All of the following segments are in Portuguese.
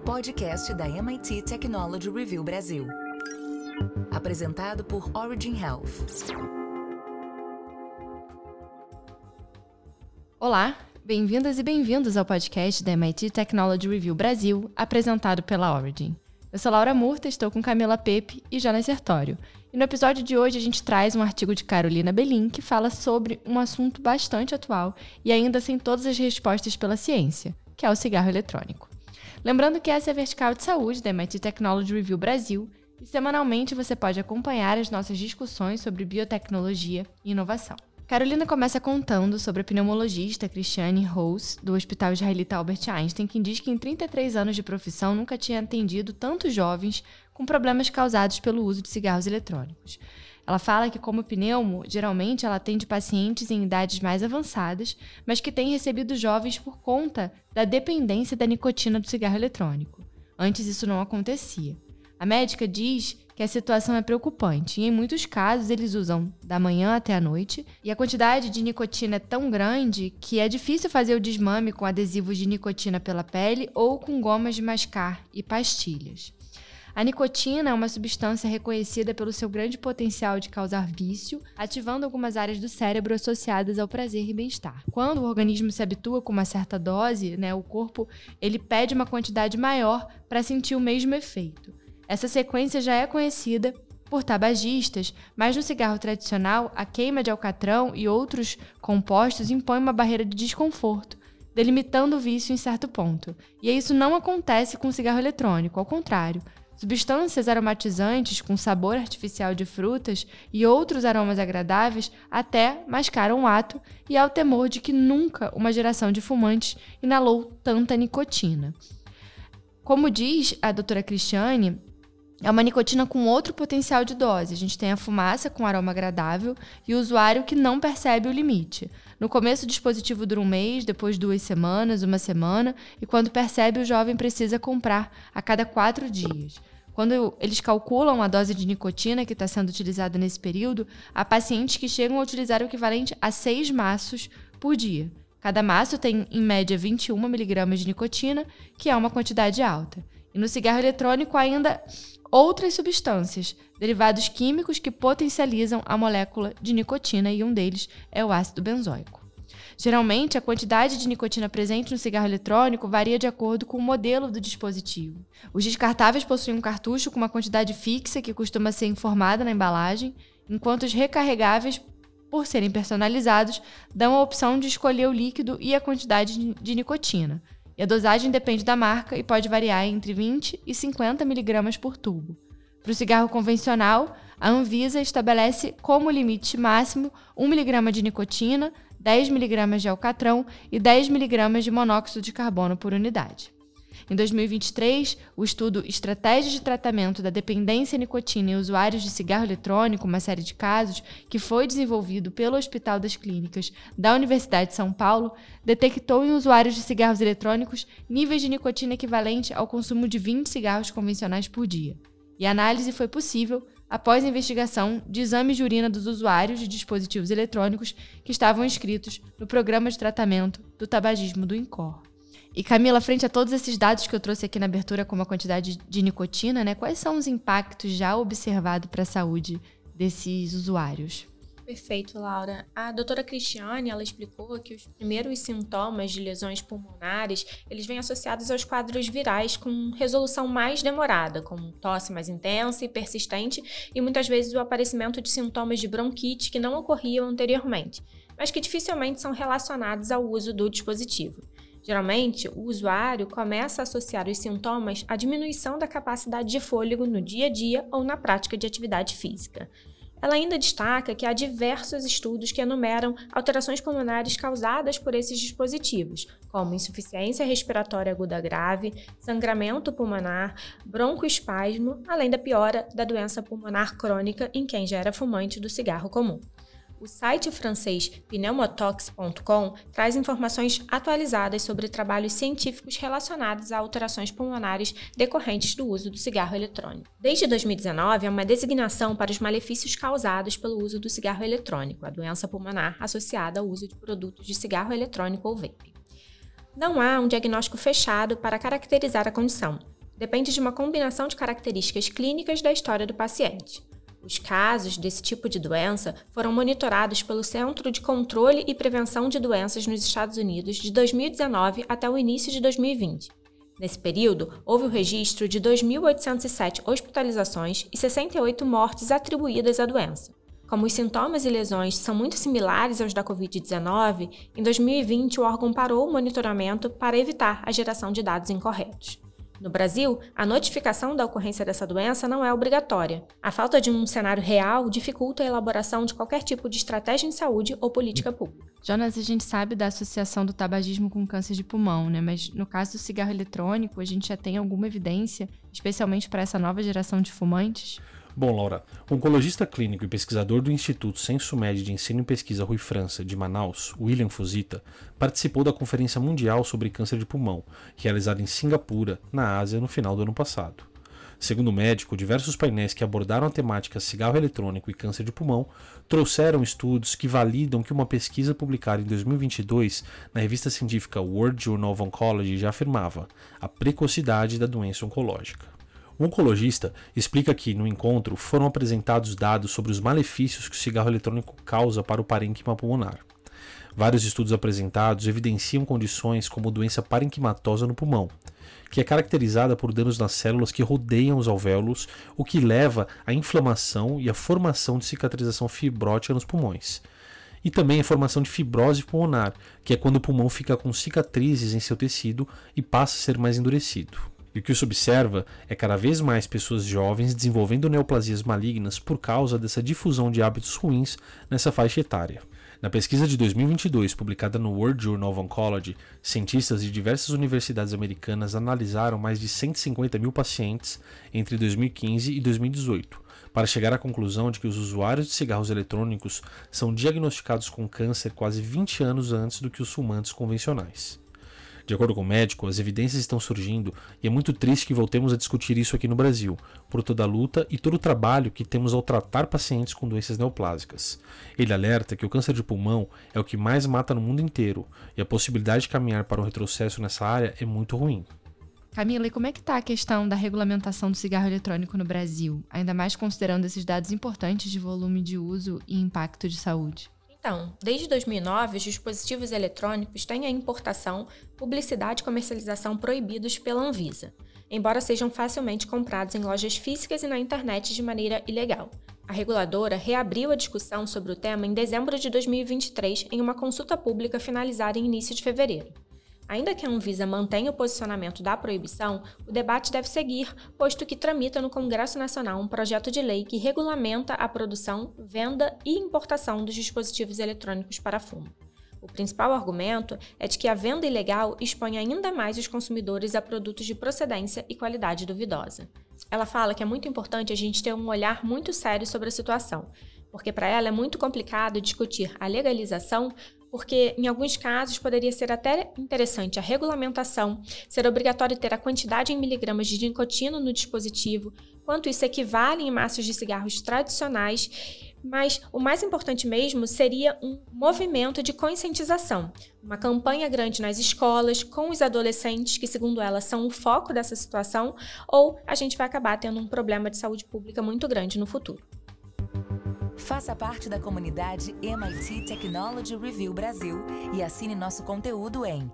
podcast da MIT Technology Review Brasil. Apresentado por Origin Health. Olá, bem-vindas e bem-vindos ao podcast da MIT Technology Review Brasil, apresentado pela Origin. Eu sou Laura Murta, estou com Camila Pepe e Jonas Sertório. E no episódio de hoje a gente traz um artigo de Carolina Belin que fala sobre um assunto bastante atual e ainda sem todas as respostas pela ciência, que é o cigarro eletrônico. Lembrando que essa é a vertical de saúde da MIT Technology Review Brasil e semanalmente você pode acompanhar as nossas discussões sobre biotecnologia e inovação. Carolina começa contando sobre a pneumologista Christiane Rose, do Hospital Israelita Albert Einstein, que diz que em 33 anos de profissão nunca tinha atendido tantos jovens com problemas causados pelo uso de cigarros eletrônicos. Ela fala que, como pneumo, geralmente ela atende pacientes em idades mais avançadas, mas que tem recebido jovens por conta da dependência da nicotina do cigarro eletrônico. Antes isso não acontecia. A médica diz que a situação é preocupante e, em muitos casos, eles usam da manhã até a noite e a quantidade de nicotina é tão grande que é difícil fazer o desmame com adesivos de nicotina pela pele ou com gomas de mascar e pastilhas. A nicotina é uma substância reconhecida pelo seu grande potencial de causar vício, ativando algumas áreas do cérebro associadas ao prazer e bem-estar. Quando o organismo se habitua com uma certa dose, o corpo ele pede uma quantidade maior para sentir o mesmo efeito. Essa sequência já é conhecida por tabagistas, mas no cigarro tradicional, a queima de alcatrão e outros compostos impõe uma barreira de desconforto, delimitando o vício em certo ponto. E isso não acontece com o cigarro eletrônico, ao contrário. Substâncias aromatizantes com sabor artificial de frutas e outros aromas agradáveis até mascaram o ato e há o temor de que nunca uma geração de fumantes inalou tanta nicotina. Como diz a doutora Christiane, é uma nicotina com outro potencial de dose. A gente tem a fumaça com aroma agradável e o usuário que não percebe o limite. No começo, o dispositivo dura um mês, depois 2 semanas, 1 semana, e quando percebe, o jovem precisa comprar a cada 4 dias. Quando eles calculam a dose de nicotina que está sendo utilizada nesse período, há pacientes que chegam a utilizar o equivalente a 6 maços por dia. Cada maço tem, em média, 21 mg de nicotina, que é uma quantidade alta. E no cigarro eletrônico, ainda outras substâncias, derivados químicos que potencializam a molécula de nicotina, e um deles é o ácido benzoico. Geralmente, a quantidade de nicotina presente no cigarro eletrônico varia de acordo com o modelo do dispositivo. Os descartáveis possuem um cartucho com uma quantidade fixa que costuma ser informada na embalagem, enquanto os recarregáveis, por serem personalizados, dão a opção de escolher o líquido e a quantidade de nicotina. E a dosagem depende da marca e pode variar entre 20 e 50 mg por tubo. Para o cigarro convencional, a Anvisa estabelece como limite máximo 1 mg de nicotina, 10 mg de alcatrão e 10 mg de monóxido de carbono por unidade. Em 2023, o estudo Estratégias de Tratamento da Dependência à Nicotina em Usuários de Cigarro Eletrônico, uma série de casos, que foi desenvolvido pelo Hospital das Clínicas da Universidade de São Paulo, detectou em usuários de cigarros eletrônicos níveis de nicotina equivalente ao consumo de 20 cigarros convencionais por dia. E a análise foi possível após a investigação de exames de urina dos usuários de dispositivos eletrônicos que estavam inscritos no Programa de Tratamento do Tabagismo do INCOR. E Camila, frente a todos esses dados que eu trouxe aqui na abertura como a quantidade de nicotina, quais são os impactos já observados para a saúde desses usuários? Perfeito, Laura. A doutora Christiane, ela explicou que os primeiros sintomas de lesões pulmonares, eles vêm associados aos quadros virais com resolução mais demorada, como tosse mais intensa e persistente e muitas vezes o aparecimento de sintomas de bronquite que não ocorriam anteriormente, mas que dificilmente são relacionados ao uso do dispositivo. Geralmente, o usuário começa a associar os sintomas à diminuição da capacidade de fôlego no dia a dia ou na prática de atividade física. Ela ainda destaca que há diversos estudos que enumeram alterações pulmonares causadas por esses dispositivos, como insuficiência respiratória aguda grave, sangramento pulmonar, broncoespasmo, além da piora da doença pulmonar crônica em quem já era fumante do cigarro comum. O site francês pneumotox.com traz informações atualizadas sobre trabalhos científicos relacionados a alterações pulmonares decorrentes do uso do cigarro eletrônico. Desde 2019, há uma designação para os malefícios causados pelo uso do cigarro eletrônico, a doença pulmonar associada ao uso de produtos de cigarro eletrônico ou vape. Não há um diagnóstico fechado para caracterizar a condição, depende de uma combinação de características clínicas da história do paciente. Os casos desse tipo de doença foram monitorados pelo Centro de Controle e Prevenção de Doenças nos Estados Unidos de 2019 até o início de 2020. Nesse período, houve o registro de 2.807 hospitalizações e 68 mortes atribuídas à doença. Como os sintomas e lesões são muito similares aos da Covid-19, em 2020 o órgão parou o monitoramento para evitar a geração de dados incorretos. No Brasil, a notificação da ocorrência dessa doença não é obrigatória. A falta de um cenário real dificulta a elaboração de qualquer tipo de estratégia em saúde ou política pública. Jonas, a gente sabe da associação do tabagismo com câncer de pulmão, né? Mas no caso do cigarro eletrônico, a gente já tem alguma evidência, especialmente para essa nova geração de fumantes? Bom, Laura, o oncologista clínico e pesquisador do Instituto Senso-Med de Ensino e Pesquisa Rui França, de Manaus, William Fuzita, participou da Conferência Mundial sobre Câncer de Pulmão, realizada em Singapura, na Ásia, no final do ano passado. Segundo o médico, diversos painéis que abordaram a temática cigarro eletrônico e câncer de pulmão trouxeram estudos que validam que uma pesquisa publicada em 2022 na revista científica World Journal of Oncology já afirmava a precocidade da doença oncológica. O oncologista explica que, no encontro, foram apresentados dados sobre os malefícios que o cigarro eletrônico causa para o parênquima pulmonar. Vários estudos apresentados evidenciam condições como doença parenquimatosa no pulmão, que é caracterizada por danos nas células que rodeiam os alvéolos, o que leva à inflamação e à formação de cicatrização fibrótica nos pulmões. E também a formação de fibrose pulmonar, que é quando o pulmão fica com cicatrizes em seu tecido e passa a ser mais endurecido. E o que se observa é cada vez mais pessoas jovens desenvolvendo neoplasias malignas por causa dessa difusão de hábitos ruins nessa faixa etária. Na pesquisa de 2022, publicada no World Journal of Oncology, cientistas de diversas universidades americanas analisaram mais de 150 mil pacientes entre 2015 e 2018, para chegar à conclusão de que os usuários de cigarros eletrônicos são diagnosticados com câncer quase 20 anos antes do que os fumantes convencionais. De acordo com o médico, as evidências estão surgindo e é muito triste que voltemos a discutir isso aqui no Brasil, por toda a luta e todo o trabalho que temos ao tratar pacientes com doenças neoplásicas. Ele alerta que o câncer de pulmão é o que mais mata no mundo inteiro e a possibilidade de caminhar para um retrocesso nessa área é muito ruim. Camila, e como é que está a questão da regulamentação do cigarro eletrônico no Brasil, ainda mais considerando esses dados importantes de volume de uso e impacto de saúde? Então, desde 2009, os dispositivos eletrônicos têm a importação, publicidade e comercialização proibidos pela Anvisa, embora sejam facilmente comprados em lojas físicas e na internet de maneira ilegal. A reguladora reabriu a discussão sobre o tema em dezembro de 2023 em uma consulta pública finalizada em início de fevereiro. Ainda que a Anvisa mantenha o posicionamento da proibição, o debate deve seguir, posto que tramita no Congresso Nacional um projeto de lei que regulamenta a produção, venda e importação dos dispositivos eletrônicos para fumo. O principal argumento é de que a venda ilegal expõe ainda mais os consumidores a produtos de procedência e qualidade duvidosa. Ela fala que é muito importante a gente ter um olhar muito sério sobre a situação, porque para ela é muito complicado discutir a legalização, porque em alguns casos poderia ser até interessante a regulamentação, ser obrigatório ter a quantidade em miligramas de nicotina no dispositivo, quanto isso equivale em maços de cigarros tradicionais, mas o mais importante mesmo seria um movimento de conscientização, uma campanha grande nas escolas, com os adolescentes, que segundo ela são o foco dessa situação, ou a gente vai acabar tendo um problema de saúde pública muito grande no futuro. Faça parte da comunidade MIT Technology Review Brasil e assine nosso conteúdo em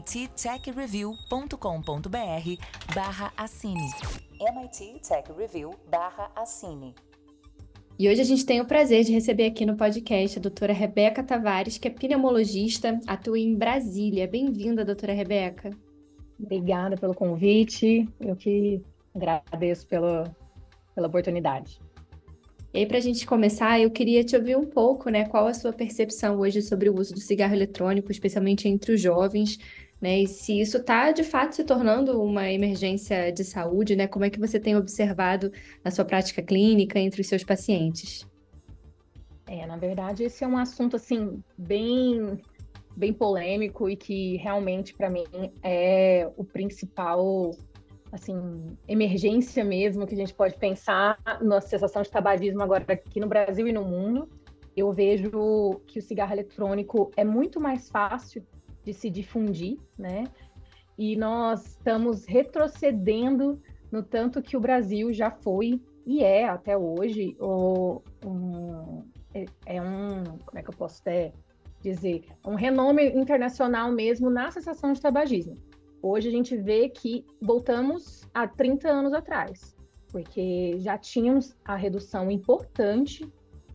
mittechreview.com.br/assine. MIT Tech Review/assine. E hoje a gente tem o prazer de receber aqui no podcast a doutora Rebeca Tavares, que é pneumologista, atua em Brasília. Bem-vinda, doutora Rebeca. Obrigada pelo convite, eu que agradeço pela oportunidade. E aí, para a gente começar, eu queria te ouvir um pouco, né? Qual a sua percepção hoje sobre o uso do cigarro eletrônico, especialmente entre os jovens, né? E se isso está, de fato, se tornando uma emergência de saúde, né? Como é que você tem observado na sua prática clínica entre os seus pacientes? Na verdade, esse é um assunto, assim, bem polêmico e que realmente, para mim, é o principal, assim, emergência mesmo que a gente pode pensar na cessação de tabagismo agora aqui no Brasil e no mundo. Eu vejo que o cigarro eletrônico é muito mais fácil de se difundir, né? E nós estamos retrocedendo no tanto que o Brasil já foi e é até hoje como é que eu posso até dizer, um renome internacional mesmo na cessação de tabagismo. Hoje a gente vê que voltamos a 30 anos atrás, porque já tínhamos a redução importante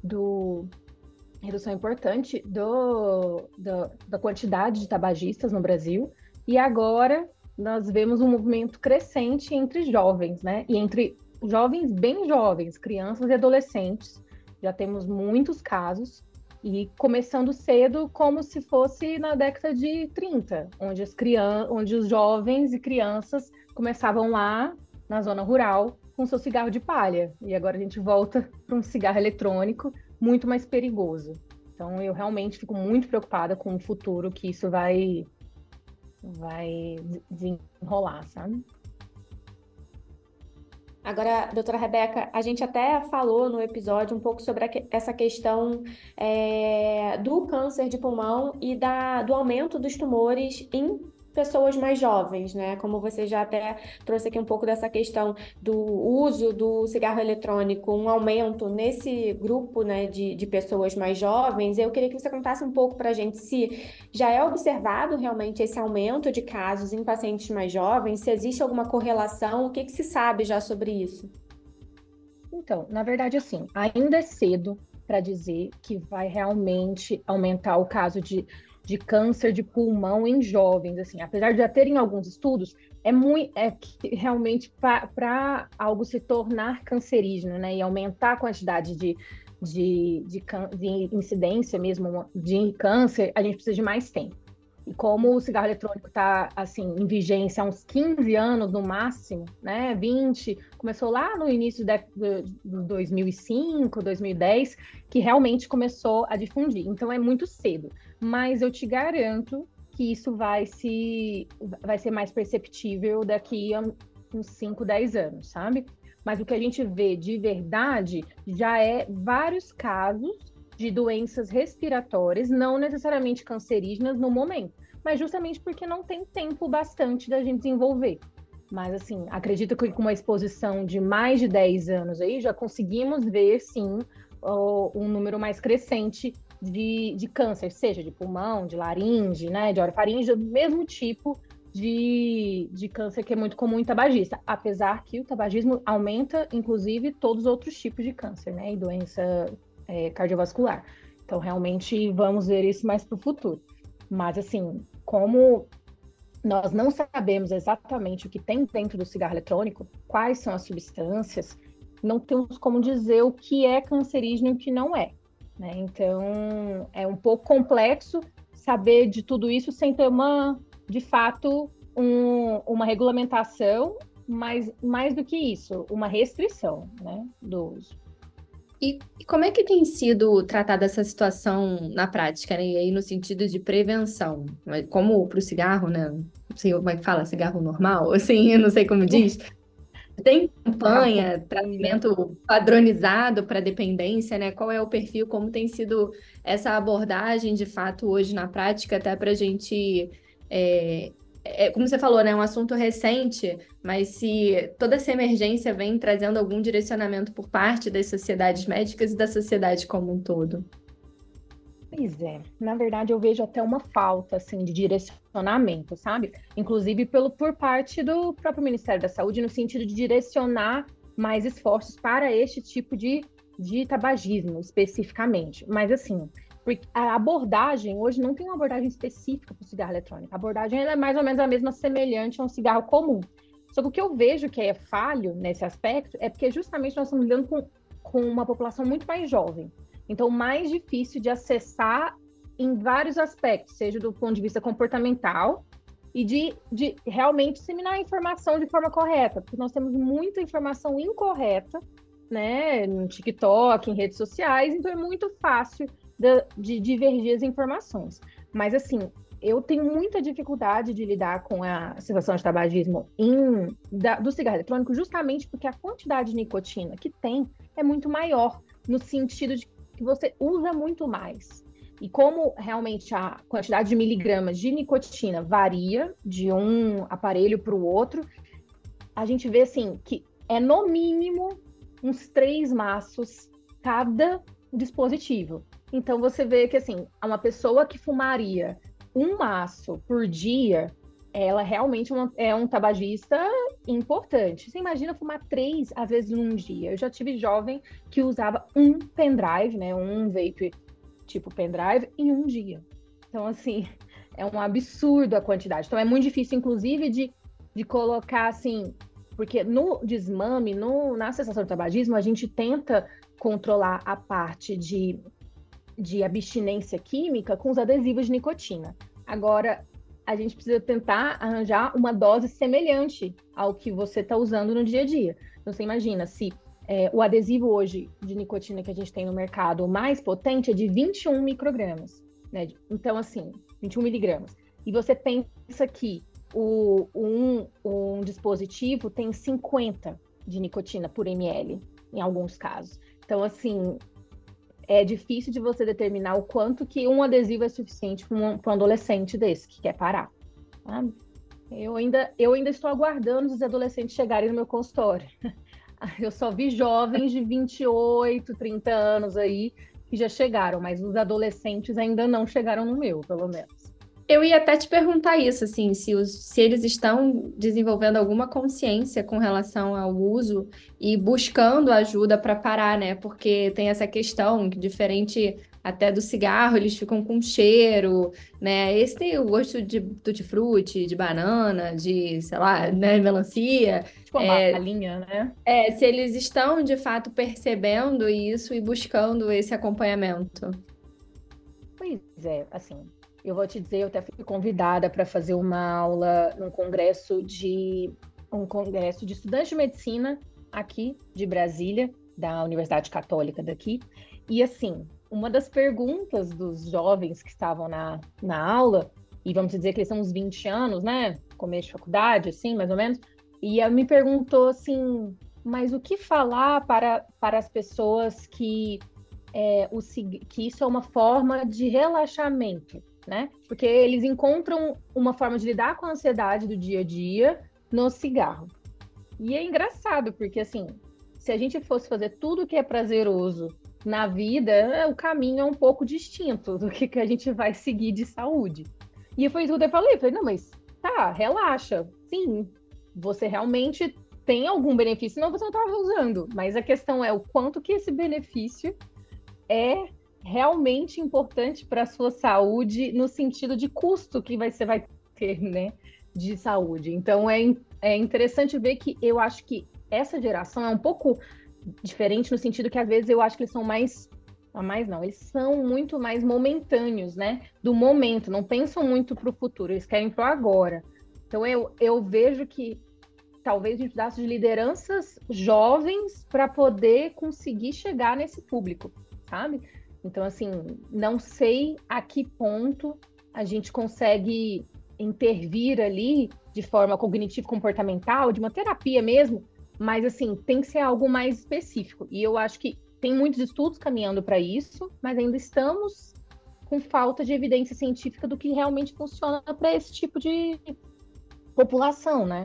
da quantidade de tabagistas no Brasil, e agora nós vemos um movimento crescente entre jovens, né? E entre jovens bem jovens, crianças e adolescentes. Já temos muitos casos, e começando cedo como se fosse na década de 30, onde os jovens e crianças começavam lá na zona rural com seu cigarro de palha. E agora a gente volta para um cigarro eletrônico muito mais perigoso. Então eu realmente fico muito preocupada com o futuro que isso vai desenrolar, sabe? Agora, doutora Rebeca, a gente até falou no episódio um pouco sobre essa questão do câncer de pulmão e do aumento dos tumores em pessoas mais jovens, né? Como você já até trouxe aqui um pouco dessa questão do uso do cigarro eletrônico, um aumento nesse grupo, né, de pessoas mais jovens. Eu queria que você contasse um pouco para a gente se já é observado realmente esse aumento de casos em pacientes mais jovens, se existe alguma correlação, o que se sabe já sobre isso? Então, na verdade, assim, ainda é cedo para dizer que vai realmente aumentar o caso de câncer de pulmão em jovens, assim, apesar de já terem alguns estudos, que realmente para algo se tornar cancerígeno, né, e aumentar a quantidade de incidência mesmo de câncer, a gente precisa de mais tempo. E como o cigarro eletrônico está, assim, em vigência há uns 15 anos no máximo, né, 20, começou lá no início de 2005, 2010, que realmente começou a difundir. Então, é muito cedo. Mas eu te garanto que isso vai ser mais perceptível daqui a uns 5, 10 anos, sabe? Mas o que a gente vê de verdade já é vários casos de doenças respiratórias, não necessariamente cancerígenas no momento, mas justamente porque não tem tempo bastante da gente desenvolver. Mas, assim, acredito que com uma exposição de mais de 10 anos aí, já conseguimos ver, sim, um número mais crescente de câncer, seja de pulmão, de laringe, né, de orofaringe, do mesmo tipo de câncer que é muito comum em tabagista, apesar que o tabagismo aumenta, inclusive, todos os outros tipos de câncer, né, e doença cardiovascular. Então, realmente, vamos ver isso mais para o futuro. Mas, assim, como nós não sabemos exatamente o que tem dentro do cigarro eletrônico, quais são as substâncias, não temos como dizer o que é cancerígeno e o que não é, né? Então, é um pouco complexo saber de tudo isso sem ter de fato, uma regulamentação, mas mais do que isso, uma restrição, né, do uso. E como é que tem sido tratada essa situação na prática, né? E aí no sentido de prevenção? Como para o cigarro, né? Não sei como é que fala, cigarro normal, assim, eu não sei como diz. Tem campanha, tratamento padronizado para dependência, né? Qual é o perfil, como tem sido essa abordagem, de fato, hoje na prática, até para a gente... como você falou, né? É um assunto recente, mas se toda essa emergência vem trazendo algum direcionamento por parte das sociedades médicas e da sociedade como um todo. Pois é, na verdade eu vejo até uma falta, assim, de direcionamento, sabe? Inclusive por parte do próprio Ministério da Saúde, no sentido de direcionar mais esforços para este tipo de tabagismo, especificamente. Mas, assim, a abordagem, hoje não tem uma abordagem específica para o cigarro eletrônico. A abordagem ela é mais ou menos a mesma, semelhante a um cigarro comum. Só que o que eu vejo que é falho nesse aspecto é porque justamente nós estamos lidando com uma população muito mais jovem. Então, mais difícil de acessar em vários aspectos, seja do ponto de vista comportamental e de realmente disseminar a informação de forma correta, porque nós temos muita informação incorreta, né, no TikTok, em redes sociais, então é muito fácil de divergir as informações. Mas, assim, eu tenho muita dificuldade de lidar com a situação de tabagismo do cigarro eletrônico, justamente porque a quantidade de nicotina que tem é muito maior, no sentido de que você usa muito mais. E como realmente a quantidade de miligramas de nicotina varia de um aparelho para o outro, a gente vê, assim, que é no mínimo uns 3 maços cada dispositivo. Então, você vê que, assim, uma pessoa que fumaria um maço por dia, ela realmente é um tabagista importante. Você imagina fumar 3, às vezes, num dia. Eu já tive jovem que usava um pendrive, né, um vape tipo pendrive, em um dia. Então, assim, é um absurdo a quantidade. Então, é muito difícil, inclusive, de colocar, assim... Porque no desmame, na cessação do tabagismo, a gente tenta controlar a parte de abstinência química com os adesivos de nicotina. Agora, a gente precisa tentar arranjar uma dose semelhante ao que você está usando no dia a dia. Então, você imagina, se o adesivo hoje de nicotina que a gente tem no mercado, o mais potente, é de 21 microgramas, né? Então, assim, 21 miligramas. E você pensa que um dispositivo tem 50 de nicotina por ml, em alguns casos. Então, assim, é difícil de você determinar o quanto que um adesivo é suficiente para um adolescente desse, que quer parar. Sabe? Eu ainda estou aguardando os adolescentes chegarem no meu consultório. Eu só vi jovens de 28, 30 anos aí que já chegaram, mas os adolescentes ainda não chegaram no meu, pelo menos. Eu ia até te perguntar isso, assim, se eles estão desenvolvendo alguma consciência com relação ao uso e buscando ajuda para parar, né? Porque tem essa questão que, diferente até do cigarro, eles ficam com cheiro, né? Esse tem o gosto de tutti-frutti, de banana, de, sei lá, né, melancia. Tipo uma balinha, né? Se eles estão, de fato, percebendo isso e buscando esse acompanhamento. Pois é, assim... Eu vou te dizer, eu até fui convidada para fazer uma aula num congresso de estudantes de medicina aqui de Brasília, da Universidade Católica daqui. E assim, uma das perguntas dos jovens que estavam na aula, e vamos dizer que eles são uns 20 anos, né? Começo de faculdade, assim, mais ou menos. E ela me perguntou assim, mas o que falar para as pessoas que isso é uma forma de relaxamento? Né? Porque eles encontram uma forma de lidar com a ansiedade do dia a dia no cigarro. E é engraçado, porque assim, se a gente fosse fazer tudo que é prazeroso na vida, o caminho é um pouco distinto do que a gente vai seguir de saúde. E foi isso que eu falei, não, mas tá, relaxa. Sim, você realmente tem algum benefício, senão você não estava usando. Mas a questão é o quanto que esse benefício é realmente importante para a sua saúde no sentido de custo que você vai ter, né, de saúde. Então, é interessante ver que eu acho que essa geração é um pouco diferente no sentido que, às vezes, eu acho que eles são eles são muito mais momentâneos, né, do momento, não pensam muito para o futuro, eles querem para o agora. Então, eu vejo que talvez a gente precisasse de lideranças jovens para poder conseguir chegar nesse público, sabe? Então, assim, não sei a que ponto a gente consegue intervir ali de forma cognitivo-comportamental, de uma terapia mesmo, mas, assim, tem que ser algo mais específico. E eu acho que tem muitos estudos caminhando para isso, mas ainda estamos com falta de evidência científica do que realmente funciona para esse tipo de população, né?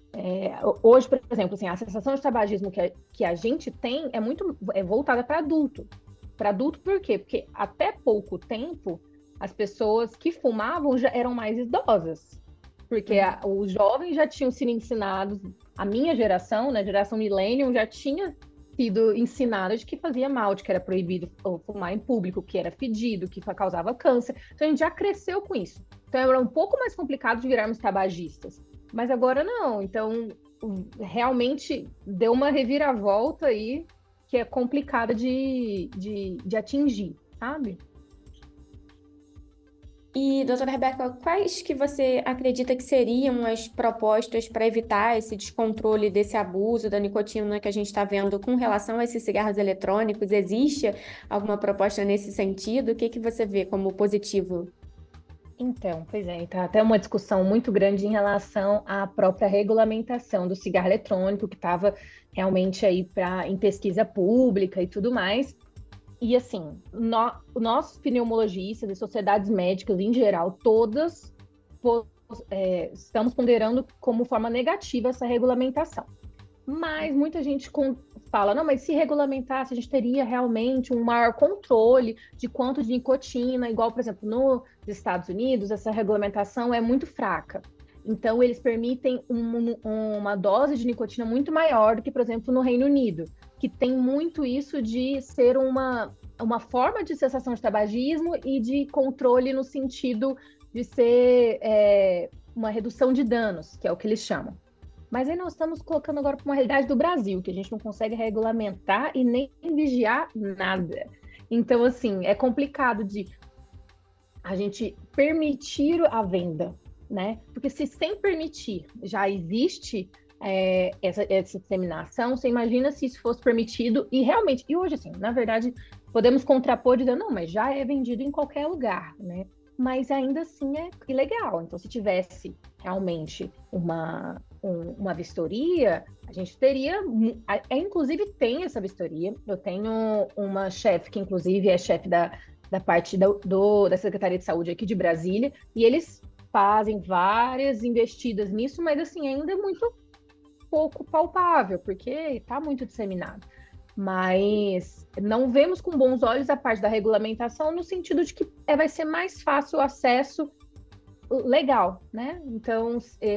Hoje, por exemplo, assim, a cessação de tabagismo que a gente tem é muito voltada para adulto. Para adulto, por quê? Porque até pouco tempo, as pessoas que fumavam já eram mais idosas. Porque os jovens já tinham sido ensinados, a minha geração, né, a geração millennium, já tinha sido ensinada de que fazia mal, de que era proibido fumar em público, que era fedido, que causava câncer. Então, a gente já cresceu com isso. Então, era um pouco mais complicado de virarmos tabagistas. Mas agora não. Então, realmente deu uma reviravolta aí que é complicada de atingir, sabe? E, doutora Rebeca, quais que você acredita que seriam as propostas para evitar esse descontrole desse abuso da nicotina que a gente está vendo com relação a esses cigarros eletrônicos? Existe alguma proposta nesse sentido? O que você vê como positivo? Então, pois é, tá até uma discussão muito grande em relação à própria regulamentação do cigarro eletrônico, que estava realmente aí em pesquisa pública e tudo mais. E assim, nós pneumologistas e sociedades médicas em geral, todas estamos ponderando como forma negativa essa regulamentação. Mas muita gente fala, não, mas se regulamentasse, a gente teria realmente um maior controle de quanto de nicotina, igual, por exemplo, nos Estados Unidos, essa regulamentação é muito fraca. Então, eles permitem uma dose de nicotina muito maior do que, por exemplo, no Reino Unido, que tem muito isso de ser uma forma de cessação de tabagismo e de controle no sentido de ser uma redução de danos, que é o que eles chamam. Mas aí nós estamos colocando agora para uma realidade do Brasil, que a gente não consegue regulamentar e nem vigiar nada. Então, assim, é complicado de a gente permitir a venda, né? Porque se sem permitir já existe essa disseminação, você imagina se isso fosse permitido e realmente... E hoje, assim, na verdade, podemos contrapor dizendo, não, mas já é vendido em qualquer lugar, né? Mas ainda assim é ilegal. Então, se tivesse realmente uma vistoria, a gente teria... Inclusive, tem essa vistoria. Eu tenho uma chefe que, inclusive, é chefe da parte da Secretaria de Saúde aqui de Brasília, e eles fazem várias investidas nisso, mas, assim, ainda é muito pouco palpável, porque está muito disseminado. Mas não vemos com bons olhos a parte da regulamentação no sentido de que vai ser mais fácil o acesso legal, né? Então,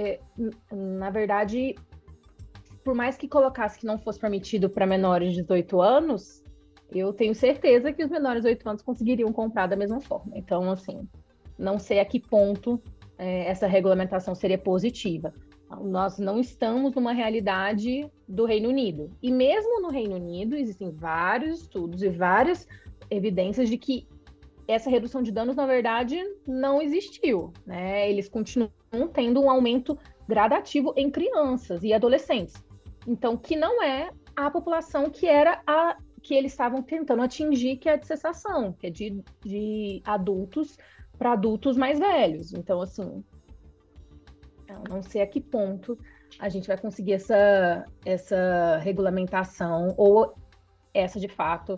na verdade, por mais que colocasse que não fosse permitido para menores de 18 anos, eu tenho certeza que os menores de 18 anos conseguiriam comprar da mesma forma. Então, assim, não sei a que ponto essa regulamentação seria positiva. Nós não estamos numa realidade do Reino Unido. E mesmo no Reino Unido, existem vários estudos e várias evidências de que essa redução de danos, na verdade, não existiu, né? Eles continuam tendo um aumento gradativo em crianças e adolescentes. Então, que não é a população que era que eles estavam tentando atingir, que é a de cessação, que é de adultos para adultos mais velhos. Então, assim... não sei a que ponto a gente vai conseguir essa regulamentação ou essa, de fato,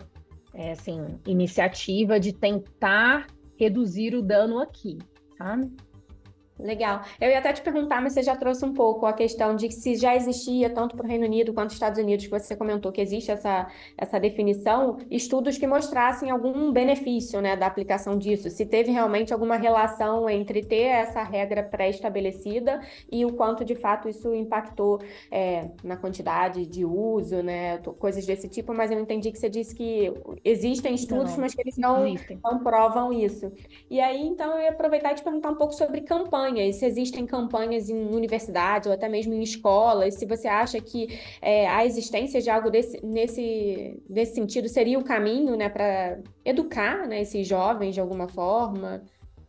iniciativa de tentar reduzir o dano aqui, sabe? Legal. Eu ia até te perguntar, mas você já trouxe um pouco a questão de se já existia, tanto para o Reino Unido quanto os Estados Unidos, que você comentou que existe essa definição, estudos que mostrassem algum benefício, né, da aplicação disso, se teve realmente alguma relação entre ter essa regra pré-estabelecida e o quanto, de fato, isso impactou na quantidade de uso, né, coisas desse tipo, mas eu entendi que você disse que existem estudos, mas que eles não provam isso. E aí, então, eu ia aproveitar e te perguntar um pouco sobre campanhas, se existem campanhas em universidades ou até mesmo em escolas, se você acha que a existência de algo nesse sentido seria o caminho, né, para educar, né, esses jovens de alguma forma.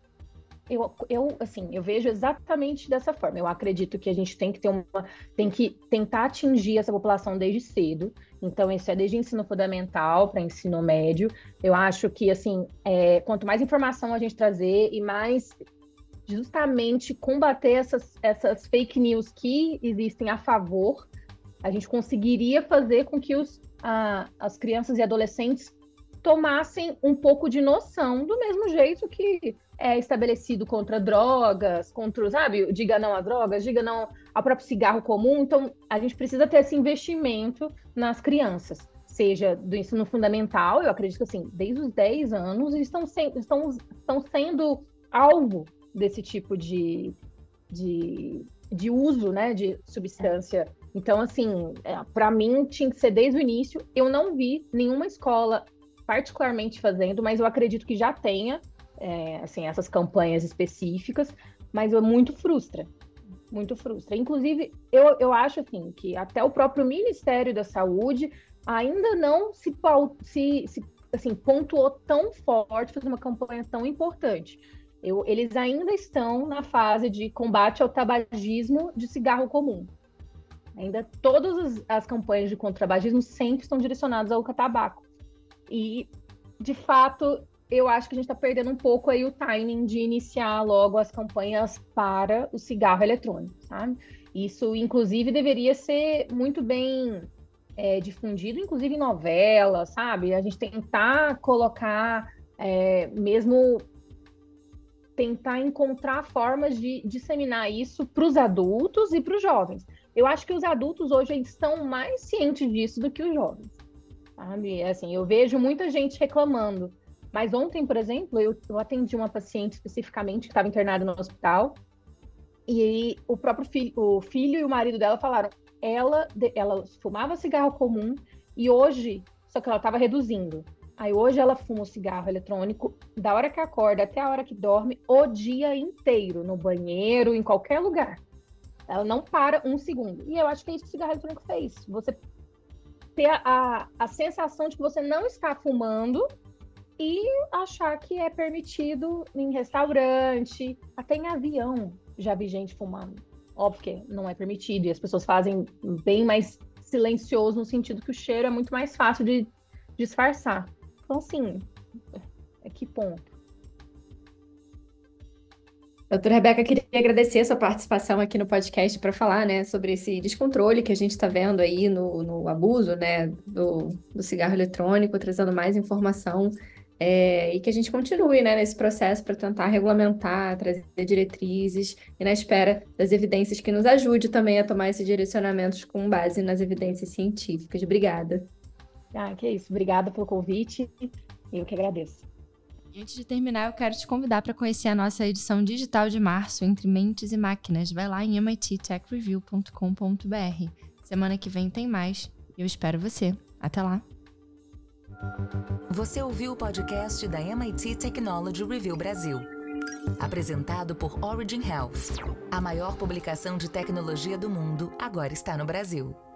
Eu vejo exatamente dessa forma. Eu acredito que a gente tem que tentar atingir essa população desde cedo. Então, isso é desde ensino fundamental para ensino médio. Eu acho que, assim, quanto mais informação a gente trazer e mais justamente combater essas fake news que existem a favor, a gente conseguiria fazer com que as crianças e adolescentes tomassem um pouco de noção, do mesmo jeito que é estabelecido contra drogas, sabe, diga não às drogas, diga não ao próprio cigarro comum. Então, a gente precisa ter esse investimento nas crianças, seja do ensino fundamental, eu acredito que, assim, desde os 10 anos, eles estão sendo alvo desse tipo de uso, né, de substância. Então, assim, para mim tinha que ser desde o início. Eu não vi nenhuma escola particularmente fazendo, mas eu acredito que já tenha, essas campanhas específicas, mas muito frustra. Inclusive, eu acho, assim, que até o próprio Ministério da Saúde ainda não se pontuou tão forte fazer uma campanha tão importante. Eles ainda estão na fase de combate ao tabagismo de cigarro comum. Ainda todas as campanhas de contra-tabagismo sempre estão direcionadas ao tabaco. E, de fato, eu acho que a gente está perdendo um pouco aí o timing de iniciar logo as campanhas para o cigarro eletrônico, sabe? Isso, inclusive, deveria ser muito bem difundido, inclusive em novelas, sabe? A gente tentar colocar mesmo tentar encontrar formas de disseminar isso para os adultos e para os jovens. Eu acho que os adultos hoje eles estão mais cientes disso do que os jovens, sabe? Assim, eu vejo muita gente reclamando, mas ontem, por exemplo, eu atendi uma paciente especificamente que estava internada no hospital e o filho e o marido dela falaram, ela fumava cigarro comum e hoje, só que ela estava reduzindo. Aí hoje ela fuma o cigarro eletrônico da hora que acorda até a hora que dorme, o dia inteiro, no banheiro, em qualquer lugar. Ela não para um segundo. E eu acho que é isso que o cigarro eletrônico fez. Você ter a sensação de que você não está fumando e achar que é permitido em restaurante, até em avião já vi gente fumando. Óbvio que não é permitido e as pessoas fazem bem mais silencioso no sentido que o cheiro é muito mais fácil de disfarçar. Então, assim, que ponto? Doutora Rebeca, queria agradecer a sua participação aqui no podcast para falar, né, sobre esse descontrole que a gente está vendo aí no abuso, né, do cigarro eletrônico, trazendo mais informação e que a gente continue, né, nesse processo para tentar regulamentar, trazer diretrizes e na espera das evidências que nos ajude também a tomar esses direcionamentos com base nas evidências científicas. Obrigada. Que isso. Obrigada pelo convite. Eu que agradeço. E antes de terminar, eu quero te convidar para conhecer a nossa edição digital de março, Entre Mentes e Máquinas. Vai lá em mittechreview.com.br. Semana que vem tem mais e eu espero você. Até lá! Você ouviu o podcast da MIT Technology Review Brasil. Apresentado por Origin Health. A maior publicação de tecnologia do mundo agora está no Brasil.